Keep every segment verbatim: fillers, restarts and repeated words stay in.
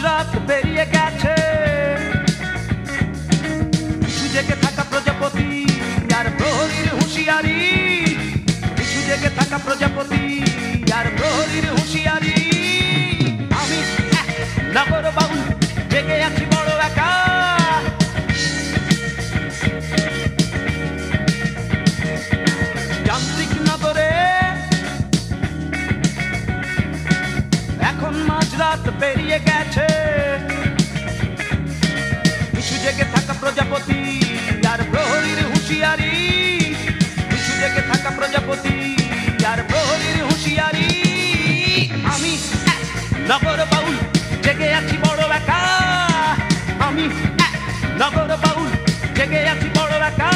মাঝরাত পেরিয়ে গেছে, কিছু জেগে থাকা প্রজাপতি আর প্রহরীর হুঁশিয়ারি, কিছু জেগে থাকা প্রজাপতি আর প্রহরীর হুঁশিয়ারি। আমি নগর বাউল জেগে আছি বড় একা, যান্ত্রিক নগরে এখন মাঝরাত পেরিয়ে গেছে, কিছু জেগে থাকা প্রজাপতি আর প্রহরীর হুঁশিয়ারি, কিছু জেগে থাকা প্রজাপতি আর প্রহরীর হুঁশিয়ারি। আমি নগর বাউল জেগে আছি বড় একা, আমি নগর বাউল জেগে আছি বড় একা।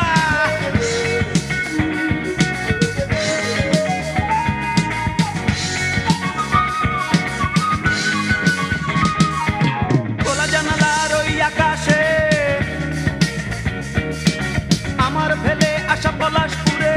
খোলা জানালার ওই আকাশে আমার ফেলে আসা পলাশপুরে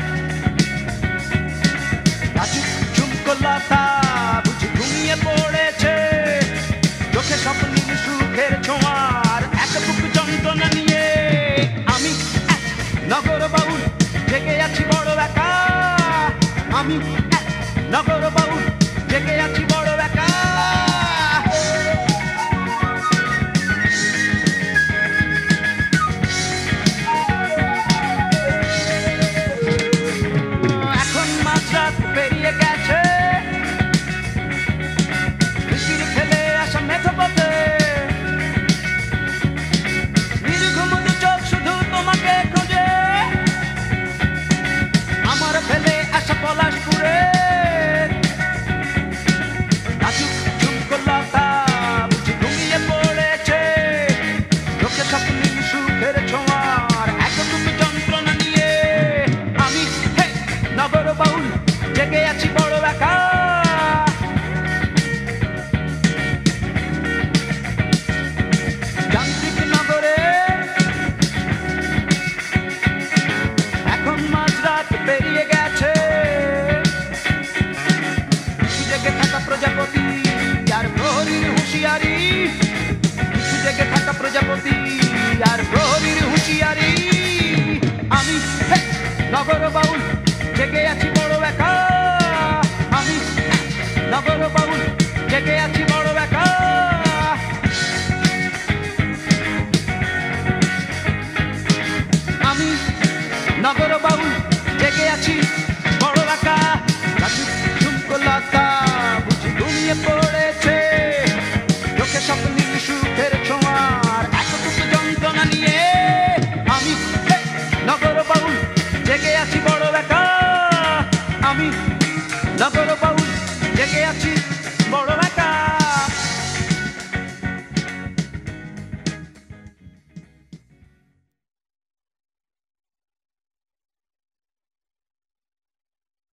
ঝুমকো লতা বুঝি ঘুমিয়ে পড়েছে, চোখে স্বপ্নীল সুখের ছোঁয়ার এক বুক যন্ত্রণা নিয়ে। আমি নগর বাউল জেগে আছি বড় একা, আমি নগর বাউল জেগে আছি বড় একা। এখন মাঝরাত পেরিয়ে গেছে, বৃষ্টির ফেলে আসা মেঘপথে নির্ঘুম চোখ শুধু তোমাকে খোঁজে, আমার ফেলে আসা পলাশপুরে নাজুক ঝুমকো লতা বুঝি ঘুমিয়ে পড়েছে, চোখে স্বপ্নীল সুখের ছোঁয়ার এক বুক যন্ত্রণা নিয়ে। আমি হে নগর বাউল জেগে আছি বড় একা, যান্ত্রিক নগরে এখন মাঝরাত পেরিয়ে গেছে, কিছু জেগে থাকা প্রজাপতি আর প্রহরীর হুঁশিয়ারি, কিছু জেগে থাকা প্রজাপতি আর প্রহরীর হুঁশিয়ারি। আমি হে নগর বাউল জেগে আছি বড় একা, আমি নগর বাউল জেগে আছি বড় একা। আমি নগর বাউল